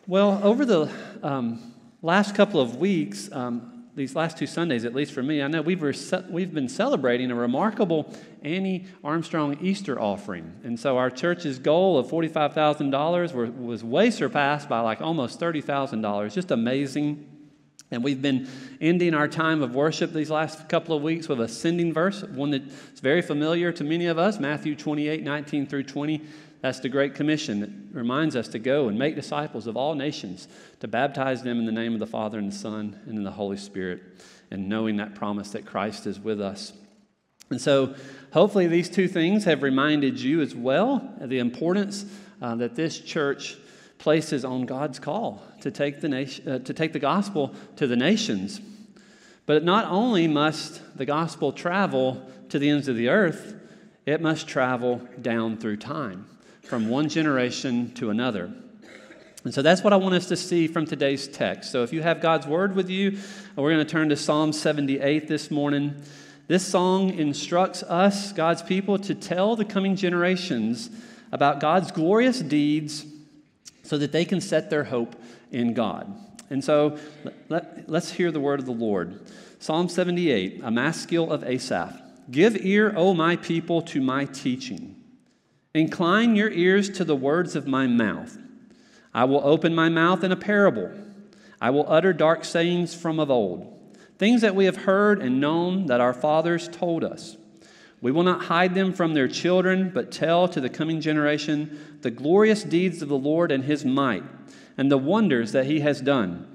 Well, over the last couple of weeks, these last two Sundays, at least for me, I know we've been celebrating a remarkable Annie Armstrong Easter offering. And so our church's goal of $45,000 was way surpassed by like almost $30,000. Just amazing. And we've been ending our time of worship these last couple of weeks with a sending verse, one that's very familiar to many of us, Matthew 28:19 through 20. That's the Great Commission. It reminds us to go and make disciples of all nations, to baptize them in the name of the Father and the Son and in the Holy Spirit, and knowing that promise that Christ is with us. And so hopefully these two things have reminded you as well of the importance that this church places on God's call to take the gospel to the nations. But not only must the gospel travel to the ends of the earth, it must travel down through time, from one generation to another. And so that's what I want us to see from today's text. So if you have God's Word with you, we're going to turn to Psalm 78 this morning. This song instructs us, God's people, to tell the coming generations about God's glorious deeds so that they can set their hope in God. And so let's hear the word of the Lord. Psalm 78, a maskil of Asaph. Give ear, O my people, to my teaching. Incline your ears to the words of my mouth. I will open my mouth in a parable. I will utter dark sayings from of old, things that we have heard and known that our fathers told us. We will not hide them from their children, but tell to the coming generation the glorious deeds of the Lord and his might, and the wonders that he has done.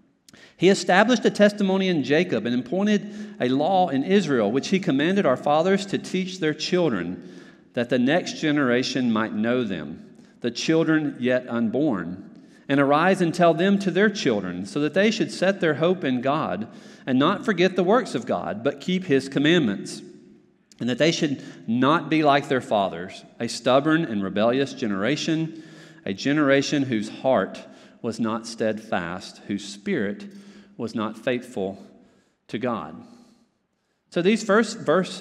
He established a testimony in Jacob and appointed a law in Israel, which he commanded our fathers to teach their children, that the next generation might know them, the children yet unborn, and arise and tell them to their children, so that they should set their hope in God and not forget the works of God, but keep his commandments, and that they should not be like their fathers, a stubborn and rebellious generation, a generation whose heart was not steadfast, whose spirit was not faithful to God. So these first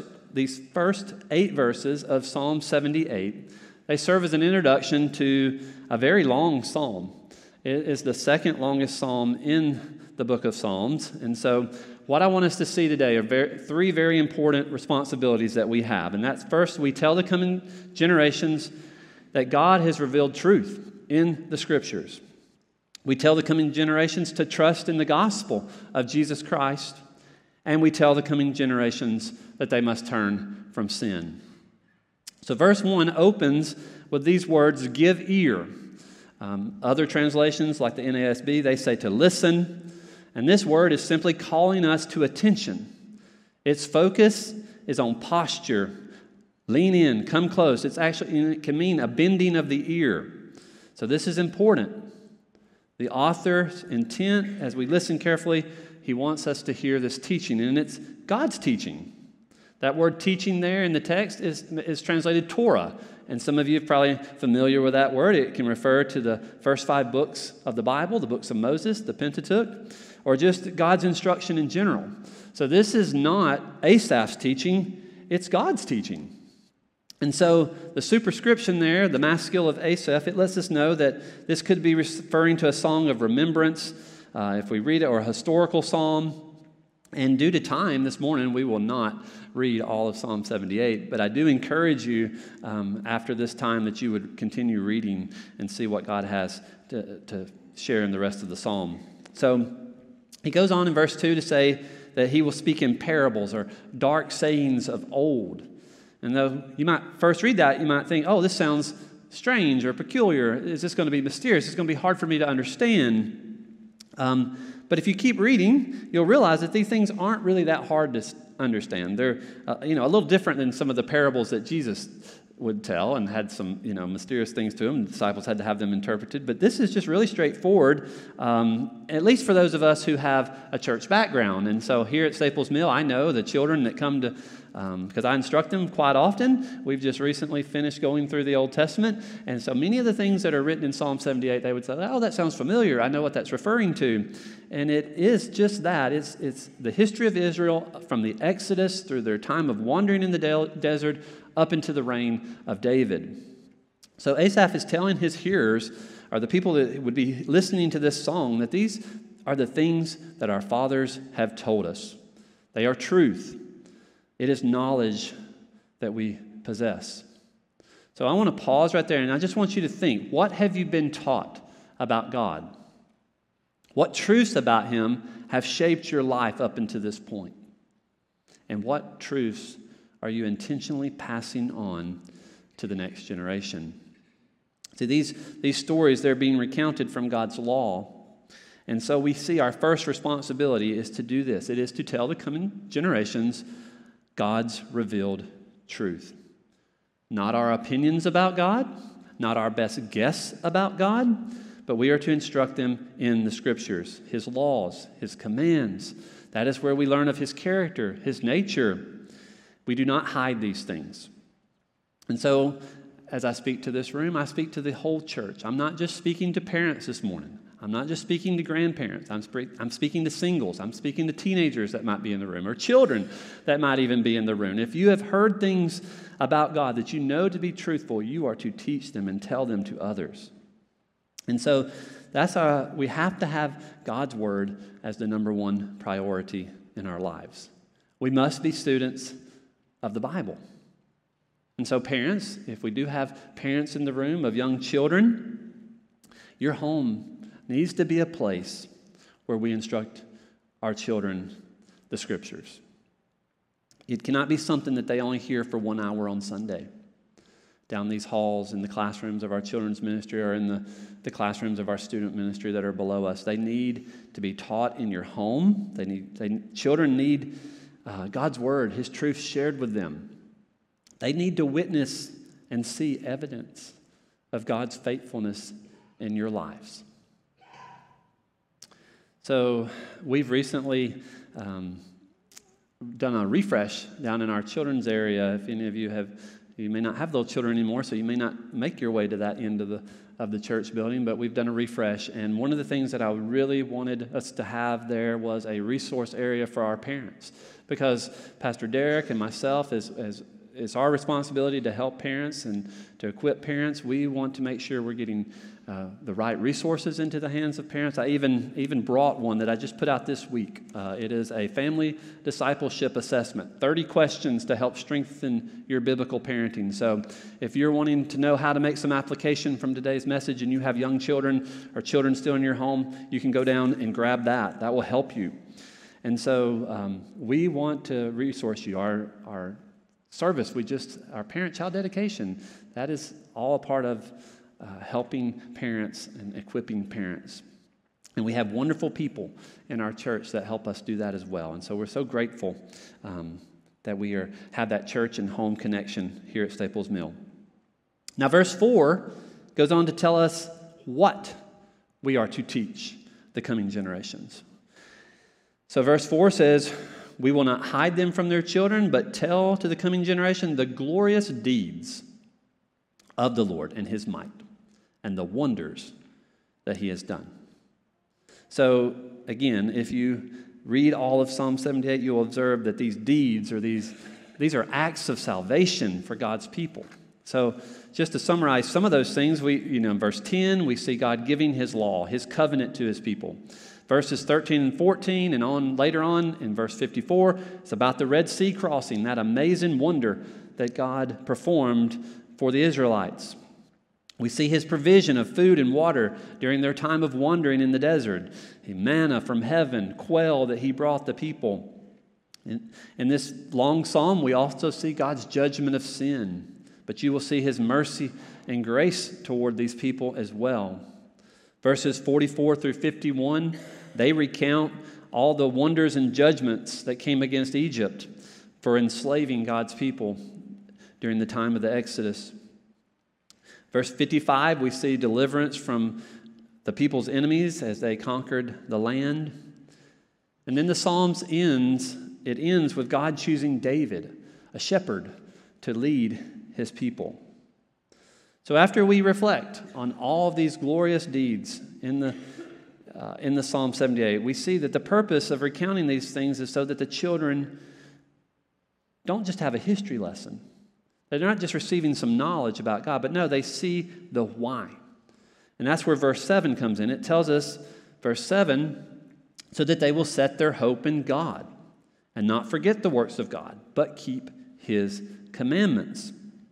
8 verses of Psalm 78, they serve as an introduction to a very long psalm. It is the second longest psalm in the book of Psalms. And so what I want us to see today are 3 very important responsibilities that we have. And that's first, we tell the coming generations that God has revealed truth in the Scriptures. We tell the coming generations to trust in the gospel of Jesus Christ. And we tell the coming generations that they must turn from sin. So verse 1 opens with these words, give ear. Other translations, like the NASB, they say to listen. And this word is simply calling us to attention. Its focus is on posture. Lean in, come close. It can mean a bending of the ear. So this is important. The author's intent, as we listen carefully, he wants us to hear this teaching, and it's God's teaching. That word teaching there in the text is translated Torah. And some of you are probably familiar with that word. It can refer to the first 5 books of the Bible, the books of Moses, the Pentateuch, or just God's instruction in general. So this is not Asaph's teaching, it's God's teaching. And so the superscription there, the maskil of Asaph, it lets us know that this could be referring to a song of remembrance, if we read it, or a historical psalm. And due to time this morning, we will not read all of Psalm 78, but I do encourage you after this time that you would continue reading and see what God has to share in the rest of the psalm. So he goes on in verse 2 to say that he will speak in parables or dark sayings of old. And though you might first read that, you might think, oh, this sounds strange or peculiar. Is this going to be mysterious? It's going to be hard for me to understand. But if you keep reading, you'll realize that these things aren't really that hard to understand. They're a little different than some of the parables that Jesus would tell and had some mysterious things to them. The disciples had to have them interpreted. But this is just really straightforward, at least for those of us who have a church background. And so here at Staples Mill, I know the children that come to, because I instruct them quite often. We've just recently finished going through the Old Testament. And so many of the things that are written in Psalm 78, they would say, oh, that sounds familiar. I know what that's referring to. And it is just that. It's the history of Israel from the Exodus through their time of wandering in the desert up into the reign of David. So Asaph is telling his hearers, or the people that would be listening to this song, that these are the things that our fathers have told us. They are truth. It is knowledge that we possess. So I want to pause right there, and I just want you to think, what have you been taught about God? What truths about Him have shaped your life up until this point? And what truths are you intentionally passing on to the next generation? See, these stories, they're being recounted from God's law. And so we see our first responsibility is to do this. It is to tell the coming generations God's revealed truth. Not our opinions about God, not our best guess about God, but we are to instruct them in the Scriptures, His laws, His commands. That is where we learn of His character, His nature. We do not hide these things. And so, as I speak to this room, I speak to the whole church. I'm not just speaking to parents this morning. I'm not just speaking to grandparents. I'm speaking to singles. I'm speaking to teenagers that might be in the room, or children that might even be in the room. If you have heard things about God that you know to be truthful, you are to teach them and tell them to others. And so we have to have God's Word as the number one priority in our lives. We must be students of the Bible. And so parents, if we do have parents in the room of young children, your home needs to be a place where we instruct our children the Scriptures. It cannot be something that they only hear for 1 hour on Sunday down these halls in the classrooms of our children's ministry or in the classrooms of our student ministry that are below us. They need to be taught in your home. Children need God's Word, His truth shared with them. They need to witness and see evidence of God's faithfulness in your lives. So we've recently done a refresh down in our children's area. If any of you may not have little children anymore, so you may not make your way to that end of the church building, but we've done a refresh. And one of the things that I really wanted us to have there was a resource area for our parents. Because Pastor Derek and myself, it's our responsibility to help parents and to equip parents. We want to make sure we're getting the right resources into the hands of parents. I even brought one that I just put out this week. It is a family discipleship assessment, 30 questions to help strengthen your biblical parenting. So if you're wanting to know how to make some application from today's message and you have young children or children still in your home, you can go down and grab that. That will help you. And so we want to resource you. Our service, our parent-child dedication, that is all a part of helping parents and equipping parents. And we have wonderful people in our church that help us do that as well. And so we're so grateful that we have that church and home connection here at Staples Mill. Now, verse 4 goes on to tell us what we are to teach the coming generations. So verse 4 says, "We will not hide them from their children, but tell to the coming generation the glorious deeds of the Lord and His might, and the wonders that He has done." So again, if you read all of Psalm 78, you'll observe that these deeds these are acts of salvation for God's people. So just to summarize some of those things, in verse 10, we see God giving His law, His covenant to His people. Verses 13 and 14 and later on in verse 54, it's about the Red Sea crossing, that amazing wonder that God performed for the Israelites. We see His provision of food and water during their time of wandering in the desert. Manna from heaven, quail that He brought the people. In this long psalm, we also see God's judgment of sin, but you will see His mercy and grace toward these people as well. Verses 44 through 51, they recount all the wonders and judgments that came against Egypt for enslaving God's people during the time of the Exodus. Verse 55, we see deliverance from the people's enemies as they conquered the land. And then the Psalms ends with God choosing David, a shepherd, to lead His people. So after we reflect on all of these glorious deeds in the Psalm 78, we see that the purpose of recounting these things is so that the children don't just have a history lesson, They're not just receiving some knowledge about God, but no, they see the why. And that's where verse 7 comes in. It tells us, verse 7, so that they will set their hope in God and not forget the works of God, but keep his commandments.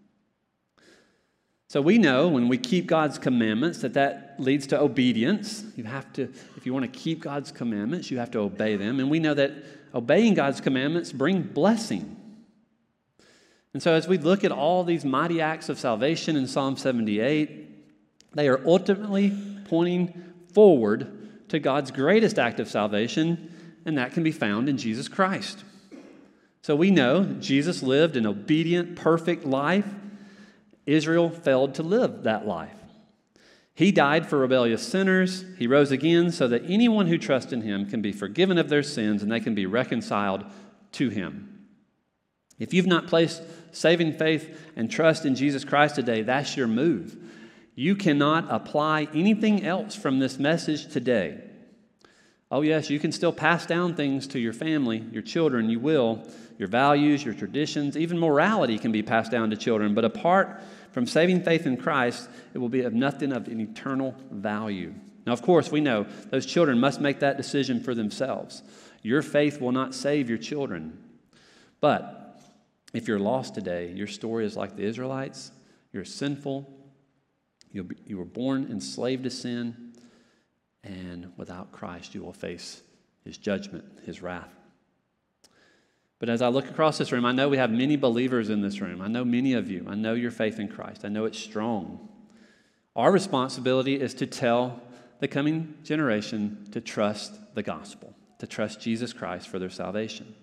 So we know when we keep God's commandments that leads to obedience. You have to, if you want to keep God's commandments, you have to obey them. And we know that obeying God's commandments bring blessing. And so as we look at all these mighty acts of salvation in Psalm 78, they are ultimately pointing forward to God's greatest act of salvation, and that can be found in Jesus Christ. So we know Jesus lived an obedient, perfect life. Israel failed to live that life. He died for rebellious sinners. He rose again so that anyone who trusts in him can be forgiven of their sins and they can be reconciled to him. If you've not placed saving faith and trust in Jesus Christ today, that's your move. You cannot apply anything else from this message today. Oh yes, you can still pass down things to your family, your children, you will. Your values, your traditions, even morality can be passed down to children. But apart from saving faith in Christ, it will be of nothing of an eternal value. Now, of course, we know those children must make that decision for themselves. Your faith will not save your children. But if you're lost today, your story is like the Israelites. You're sinful. You were born enslaved to sin. And without Christ, you will face his judgment, his wrath. But as I look across this room, I know we have many believers in this room. I know many of you. I know your faith in Christ. I know it's strong. Our responsibility is to tell the coming generation to trust the gospel, to trust Jesus Christ for their salvation.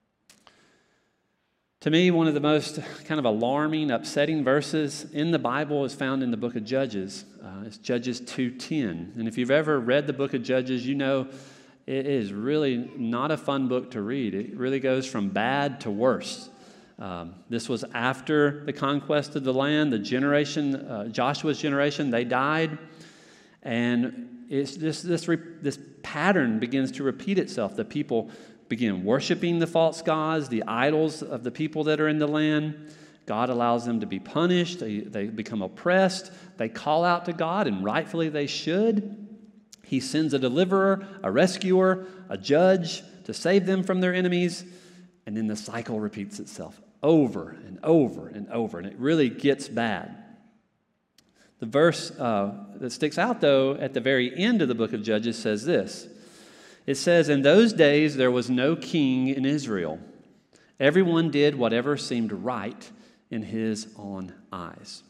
To me, one of the most kind of alarming, upsetting verses in the Bible is found in the book of Judges. It's Judges 2:10. And if you've ever read the book of Judges, you know it is really not a fun book to read. It really goes from bad to worse. This was after the conquest of the land. The generation, Joshua's generation, they died. And it's this pattern begins to repeat itself. The people begin worshiping the false gods, the idols of the people that are in the land. God allows them to be punished. They become oppressed. They call out to God, and rightfully they should. He sends a deliverer, a rescuer, a judge to save them from their enemies. And then the cycle repeats itself over and over and over. And it really gets bad. The verse that sticks out, though, at the very end of the book of Judges says this. It says, "In those days there was no king in Israel. Everyone did whatever seemed right in his own eyes."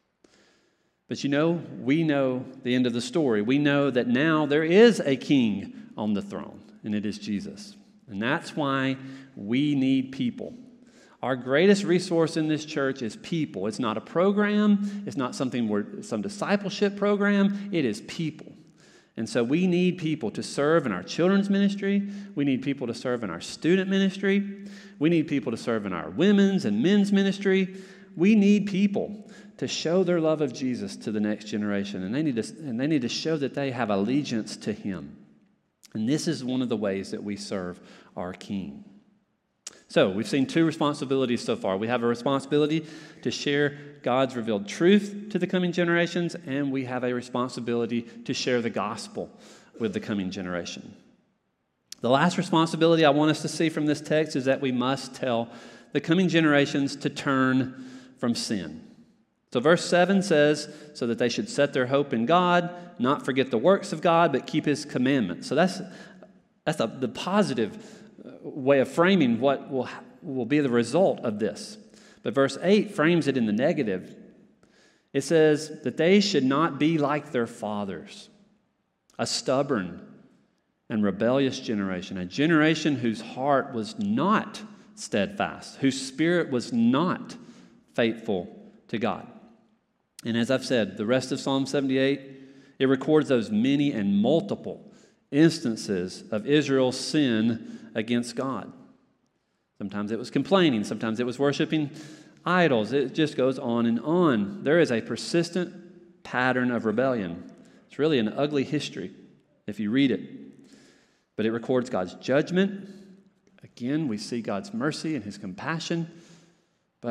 But you know, we know the end of the story. We know that now there is a king on the throne, and it is Jesus. And that's why we need people. Our greatest resource in this church is people. It's not a program. It's not some discipleship program. It is people. And so we need people to serve in our children's ministry. We need people to serve in our student ministry. We need people to serve in our women's and men's ministry. We need people to show their love of Jesus to the next generation. And they need to show that they have allegiance to him. And this is one of the ways that we serve our King. So we've seen two responsibilities so far. We have a responsibility to share God's revealed truth to the coming generations, and we have a responsibility to share the gospel with the coming generation. The last responsibility I want us to see from this text is that we must tell the coming generations to turn from sin. So verse 7 says, so that they should set their hope in God, not forget the works of God, but keep his commandments. So that's the positive way of framing what will be the result of this. But verse 8 frames it in the negative. It says that they should not be like their fathers, a stubborn and rebellious generation, a generation whose heart was not steadfast, whose spirit was not faithful to God. And as I've said, the rest of Psalm 78, it records those many and multiple instances of Israel's sin against God. Sometimes it was complaining. Sometimes it was worshiping idols. It just goes on and on. There is a persistent pattern of rebellion. It's really an ugly history if you read it. But it records God's judgment. Again, we see God's mercy and his compassion. But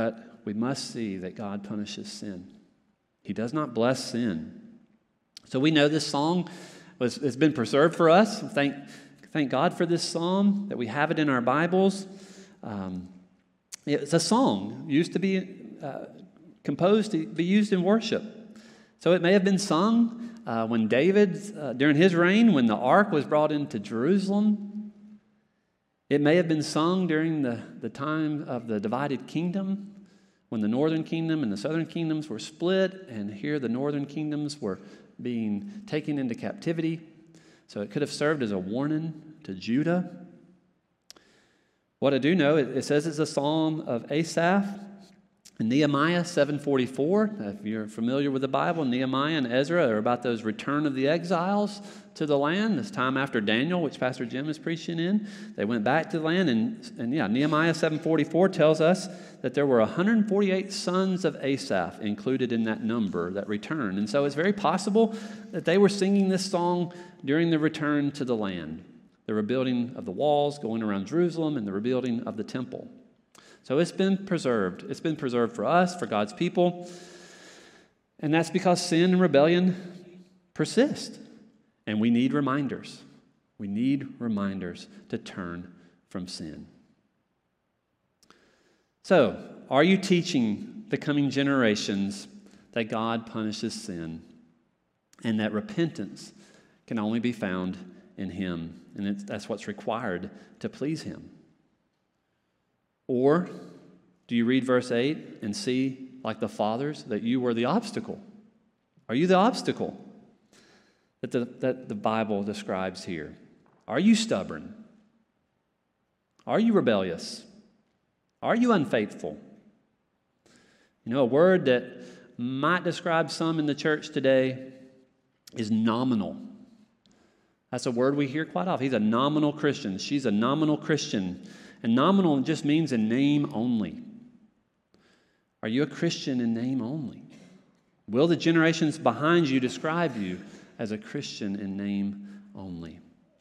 we must see that God punishes sin. He does not bless sin. So we know this song has been preserved for us. Thank God for this psalm, that we have it in our Bibles. It's a song used to be composed to be used in worship. So it may have been sung when David, during his reign, when the ark was brought into Jerusalem. It may have been sung during the time of the divided kingdom, when the northern kingdom and the southern kingdoms were split, and here the northern kingdoms were being taken into captivity. So it could have served as a warning to Judah. What I do know, it says it's a psalm of Asaph. In Nehemiah 7:44, if you're familiar with the Bible, Nehemiah and Ezra are about those return of the exiles to the land, this time after Daniel, which Pastor Jim is preaching in. They went back to the land, and Nehemiah 7:44 tells us that there were 148 sons of Asaph included in that number that returned. And so it's very possible that they were singing this song during the return to the land, the rebuilding of the walls, going around Jerusalem, and the rebuilding of the temple. So it's been preserved. It's been preserved for us, for God's people. And that's because sin and rebellion persist. And we need reminders. We need reminders to turn from sin. So, are you teaching the coming generations that God punishes sin and that repentance can only be found in Him? And that's what's required to please Him. Or do you read verse 8 and see, like the fathers, that you were the obstacle? Are you the obstacle that the Bible describes here? Are you stubborn? Are you rebellious? Are you unfaithful? You know, a word that might describe some in the church today is nominal. That's a word we hear quite often. He's a nominal Christian. She's a nominal Christian. And nominal just means in name only. Are you a Christian in name only? Will the generations behind you describe you as a Christian in name only?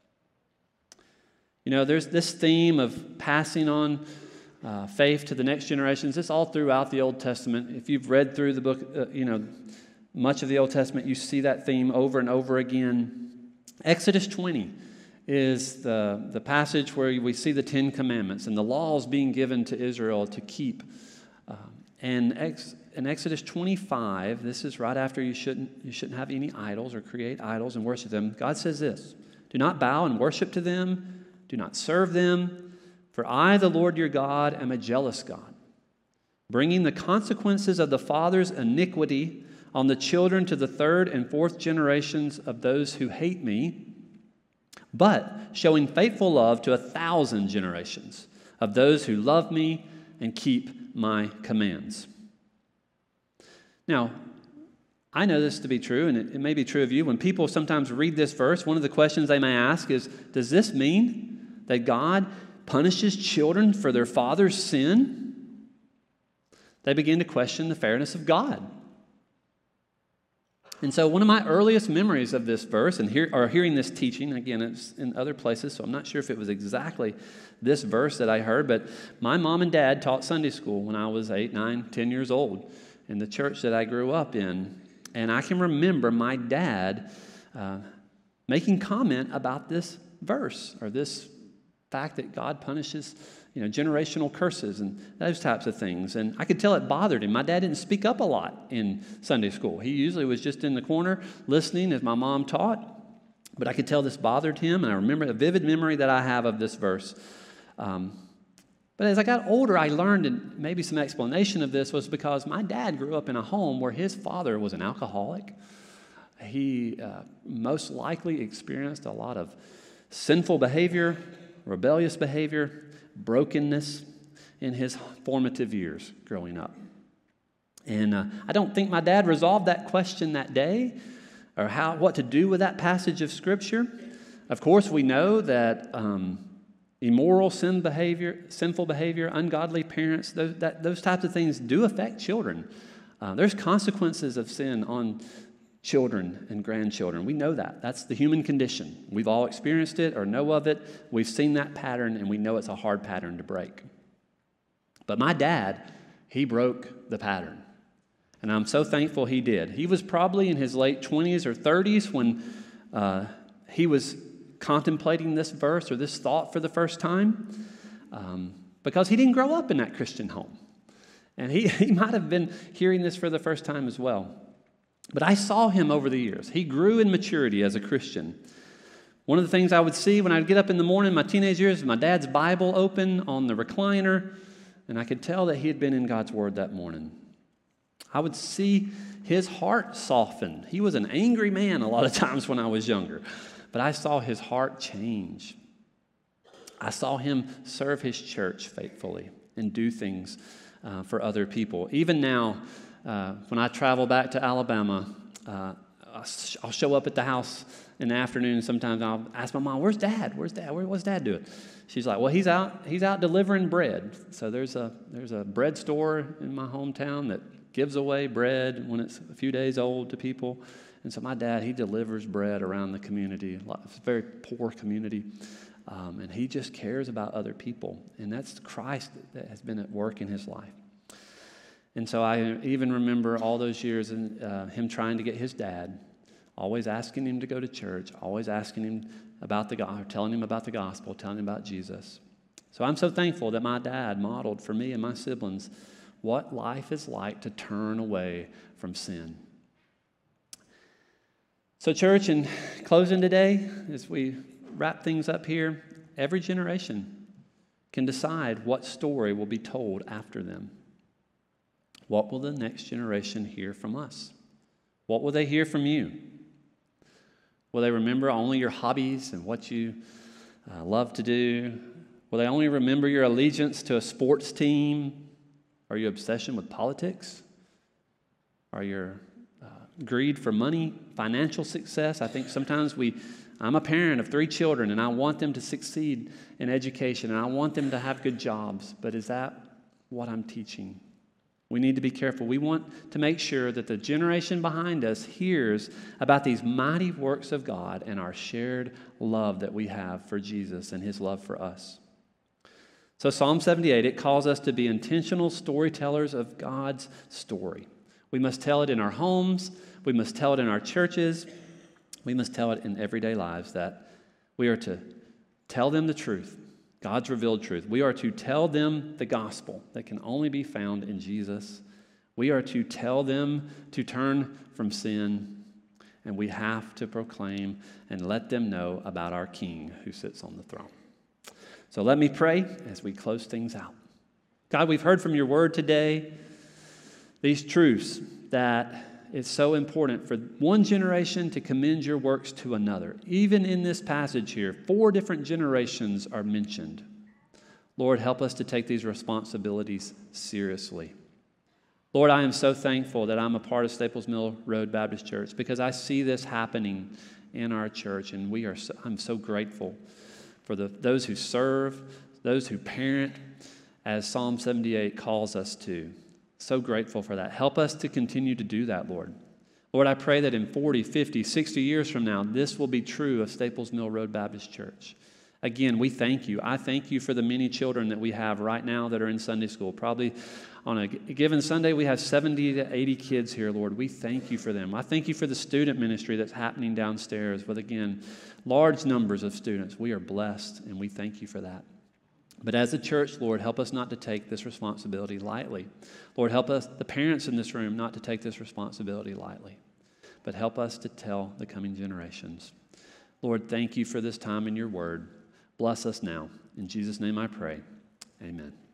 You know, there's this theme of passing on faith to the next generations. It's all throughout the Old Testament. If you've read through the book, much of the Old Testament, you see that theme over and over again. Exodus 20 is the passage where we see the Ten Commandments and the laws being given to Israel to keep. And in Exodus 25, this is right after you shouldn't have any idols or create idols and worship them. God says this: "Do not bow and worship to them. Do not serve them. For I, the Lord your God, am a jealous God, bringing the consequences of the father's iniquity on the children to the third and fourth generations of those who hate me, but showing faithful love to 1,000 generations of those who love me and keep my commands." Now, I know this to be true, and it may be true of you. When people sometimes read this verse, one of the questions they may ask is, does this mean that God punishes children for their father's sin? They begin to question the fairness of God. And so one of my earliest memories of this verse, and hearing this teaching, again, it's in other places, so I'm not sure if it was exactly this verse that I heard, but my mom and dad taught Sunday school when I was 8, 9, 10 years old in the church that I grew up in. And I can remember my dad making comment about this verse, or this fact that God punishes generational curses and those types of things. And I could tell it bothered him. My dad didn't speak up a lot in Sunday school. He usually was just in the corner listening as my mom taught. But I could tell this bothered him, and I remember a vivid memory that I have of this verse. But as I got older, I learned, and maybe some explanation of this was because my dad grew up in a home where his father was an alcoholic. He most likely experienced a lot of sinful behavior, rebellious behavior, brokenness in his formative years growing up. And I don't think my dad resolved that question that day, or what to do with that passage of Scripture. Of course, we know that immoral sinful behavior, ungodly parents, those types of things do affect children. There's consequences of sin on children and grandchildren. We know that. That's the human condition. We've all experienced it or know of it. We've seen that pattern, and we know it's a hard pattern to break. But my dad, he broke the pattern. And I'm so thankful he did. He was probably in his late 20s or 30s when he was contemplating this verse or this thought for the first time, because he didn't grow up in that Christian home. And he might have been hearing this for the first time as well. But I saw him over the years. He grew in maturity as a Christian. One of the things I would see when I'd get up in the morning in my teenage years, my dad's Bible open on the recliner, and I could tell that he had been in God's Word that morning. I would see his heart soften. He was an angry man a lot of times when I was younger, but I saw his heart change. I saw him serve his church faithfully and do things for other people. Even now, when I travel back to Alabama, I'll show up at the house in the afternoon. Sometimes I'll ask my mom, "Where's Dad? Where's Dad? What's Dad doing?" She's like, "Well, he's out delivering bread." So there's a bread store in my hometown that gives away bread when it's a few days old to people. And so my dad, he delivers bread around the community. It's a very poor community. And he just cares about other people. And that's Christ that has been at work in his life. And so I even remember all those years and him trying to get his dad, always asking him to go to church, always asking him about the gospel, telling him about the gospel, telling him about Jesus. So I'm so thankful that my dad modeled for me and my siblings what life is like to turn away from sin. So church, in closing today, as we wrap things up here, every generation can decide what story will be told after them. What will the next generation hear from us? What will they hear from you? Will they remember only your hobbies and what you love to do? Will they only remember your allegiance to a sports team? Or your obsession with politics? Or your greed for money, financial success? I think sometimes I'm a parent of 3 children, and I want them to succeed in education, and I want them to have good jobs. But is that what I'm teaching? We need to be careful. We want to make sure that the generation behind us hears about these mighty works of God and our shared love that we have for Jesus and his love for us. So Psalm 78, it calls us to be intentional storytellers of God's story. We must tell it in our homes. We must tell it in our churches. We must tell it in everyday lives, that we are to tell them the truth, God's revealed truth. We are to tell them the gospel that can only be found in Jesus. We are to tell them to turn from sin, and we have to proclaim and let them know about our King who sits on the throne. So let me pray as we close things out. God, we've heard from your word today these truths, that it's so important for one generation to commend your works to another. Even in this passage here, 4 different generations are mentioned. Lord, help us to take these responsibilities seriously. Lord, I am so thankful that I'm a part of Staples Mill Road Baptist Church, because I see this happening in our church, and I'm so grateful for those who serve, those who parent, as Psalm 78 calls us to. So grateful for that. Help us to continue to do that, Lord. Lord, I pray that in 40, 50, 60 years from now, this will be true of Staples Mill Road Baptist Church. Again, we thank you. I thank you for the many children that we have right now that are in Sunday school. Probably on a given Sunday, we have 70 to 80 kids here, Lord. We thank you for them. I thank you for the student ministry that's happening downstairs with, again, large numbers of students. We are blessed, and we thank you for that. But as a church, Lord, help us not to take this responsibility lightly. Lord, help us, the parents in this room, not to take this responsibility lightly, but help us to tell the coming generations. Lord, thank you for this time in your word. Bless us now. In Jesus' name I pray. Amen.